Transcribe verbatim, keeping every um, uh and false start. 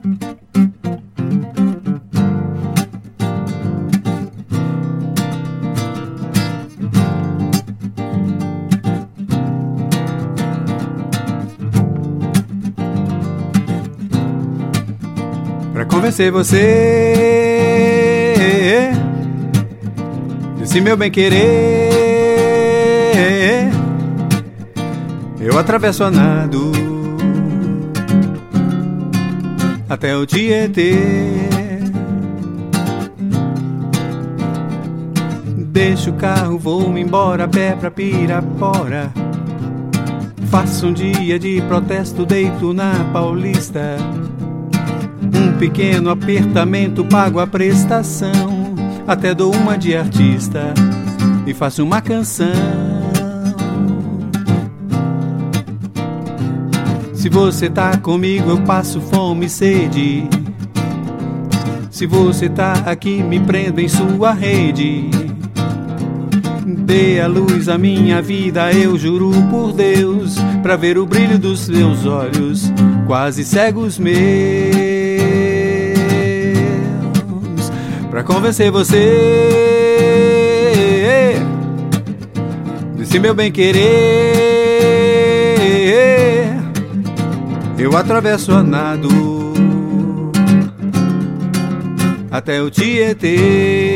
Pra convencer você desse meu bem querer, eu atravesso a nado até o Tietê. Deixo o carro, vou-me embora a pé pra Pirapora. Faço um dia de protesto, deito na Paulista. Um pequeno apertamento, pago a prestação. Até dou uma de artista e faço uma canção. Se você tá comigo, eu passo fome e sede. Se você tá aqui, me prendo em sua rede. Dê a luz à minha vida, eu juro por Deus, pra ver o brilho dos seus olhos, quase cegos meus. Pra convencer você desse meu bem querer, eu atravesso a nado até o Tietê.